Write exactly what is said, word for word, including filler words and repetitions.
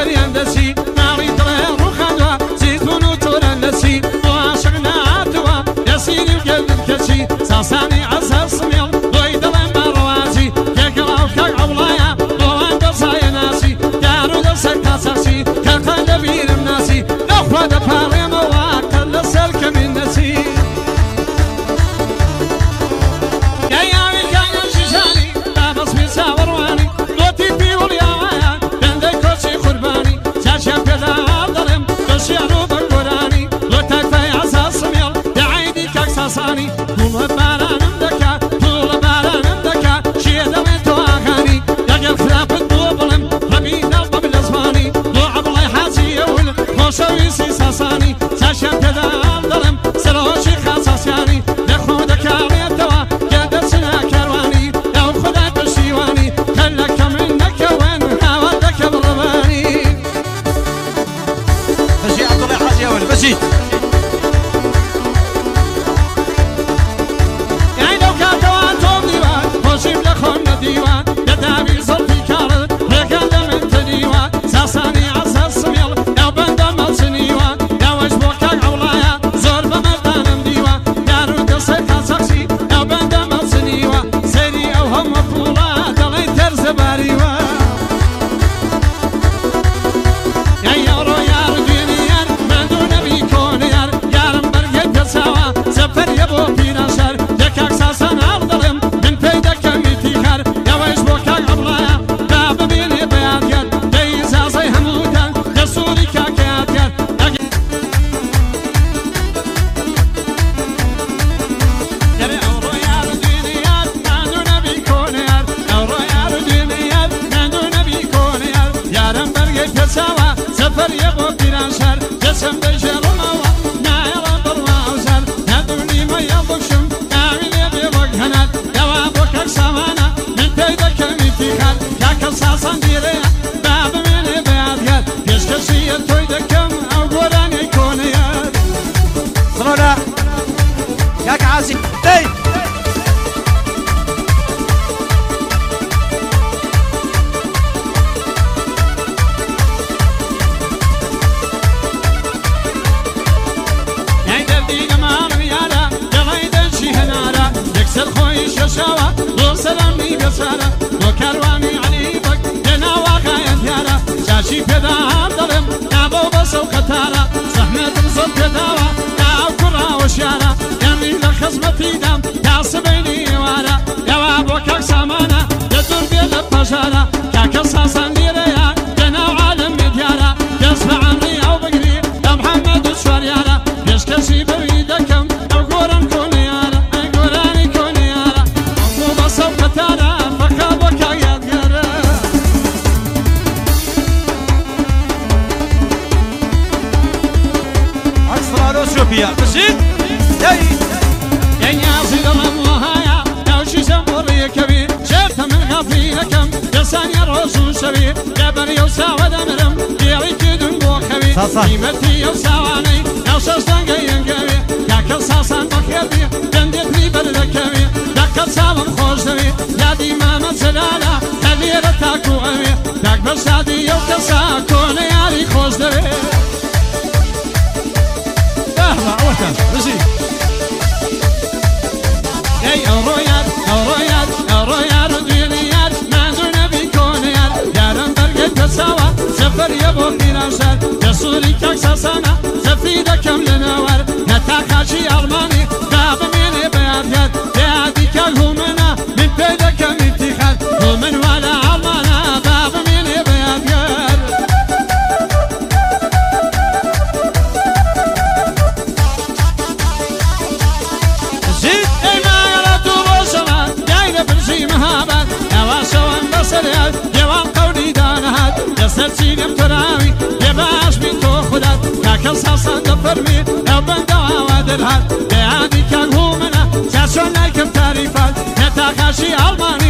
بەریان دەچی ناڵی دڵێ ڕووخاندوە زیتون و تۆرە لەچی بۆ عاشق نهاتووە لەسیری و گەلم کەچی ساسانی عەزەر سمێڵ بۆی دەڵێن بە ڕەوازی تێگەڵاو کاک عەوڵایە بۆوان دەزایە ناسی دار و دەسەر کاسەخسی کەقە لەبیرم ناسی دەخوا دەپاڕێمەوە کە لەسەر کەمین نەچی ساسانی توڵە بارانم دەکا توڵە بارانم دەکا شێ دەڵێن تۆ ئاغانی دەگەڵ خراپت بۆ بڵم ڕەبی دەڵبەم لە زمانی بۆ عەبڵای حاجیەول خۆشەویستی ساسانی چاشیان پێدا دەڵم سەرهۆشی خاساسیانی دەخۆ دەکاڵێتەوە کە دەچنە کاروانی ئەو خودای پشتیوانی کە لە کەمن نەکەون هاوا دەکەم ڕەبانی بەشی عەبدوڵای حاجیەول بەشی خۆشیم لە خۆم نەدیوە لە داوی زەڵفی کاڵت ڕێگان لە من تەنیوە ساسانی عەزەر سمێڵ ئەو بەندە مەڵچنیوە ئەوەش بۆ کاک عەوڵایە زۆر بە مەردانم دیوە دار و دەسەر کاسەخسی ئەو بەندە مەڵچنیوە سەیری ئەو هەموو پوڵە دەڵێن تەرزە باریوە یاڕۆ یار دوێنی یار ماندوو نەبی کۆنە یار یارم بەرگەی پێچاوە سەفەریە بۆ پیرەشەر لە کاک ساسان هەڵ دەڵێم من پێی دەکەم ئیفتیخار ئەوەش بۆ کاک عەوڵایە با ببێنێ بەیادگەر دەی ئیجازەی هەمووتان دەسووری کاکەیادگەر گەرێ ئەوڕۆ یار دوێنێ یار ماندوو نەبی کۆنە یار ئەوڕۆ یار دوێنێ یار ماندوو نەبی کۆنە یار یارم بەرگەی پێچاوە سەفەریە بۆ پیرانشار دەچەم دەیژێڕمەوە نایەڵە بڕواوزار نەدوونیمە یەڵدەشم ئاوی لێ بێ وەک هەنار ئەوە بۆ کاک سامانە من پێی دەکەم ئیفتیخار کاکە ساسان دیرەیە با بمێنێ بەیادگەر پێشکەشیە تۆی دەکەم ئەو گۆرانەی کۆنە یار سڵۆنا کاک عازی دەی يكسر خوي ششاوة لو سلامي بسارة لو كرواني علي بك لنا واقعي ديارة شاشي بدا ظلم نابو بسو قتارة زحمة الزب بداوة ناو كرة وشارة يمي لخزمتي دم تعصبيني وارا يواب وكاك سامانة يدور بيد البشارة كاك ساسان ديريا لنا وعالم ديارة يسمع عني او بقري يا محمد الشواريارة يشكسي بريدكم او قورن كوني يارة شوفيا بشيت ياي يا نازل الأموهايا لو شي سموري كبير شفت من غفلي لكم يسان يرسو شبير جبر يوساوى دمرم يريك دنبو خبير قيمتي يوساواني لو ششتان قيم قبير كاكل ساسان بخيبي دندت لي بردكبير دكت سالم خوش دبير يا دي ماما زلالة خليرة تاكو أمير داك بشادي يوكسا كون ياري خوش دبير بشي اي اورويار اورويار اورويار دنيار ماندو نبي كونيار يارم برقة تساوى سفر يبو خيراشار يسوري كاك ساسانا سفيدة كم لنوار نتاقاشي ألماني باب ميني بياديات بيادي كاك همنا من بيدا كم اتخاذ ومن ولا ألمانا باب ميني بياديات يوان قولي دانهات يسرسين امتراوي يباش من تو خدات كاكل ساسان دفرمي لو بندوا وادرهات بيادي كان هو منا ساسون لايكم تعريفات نتاقاشي ألماني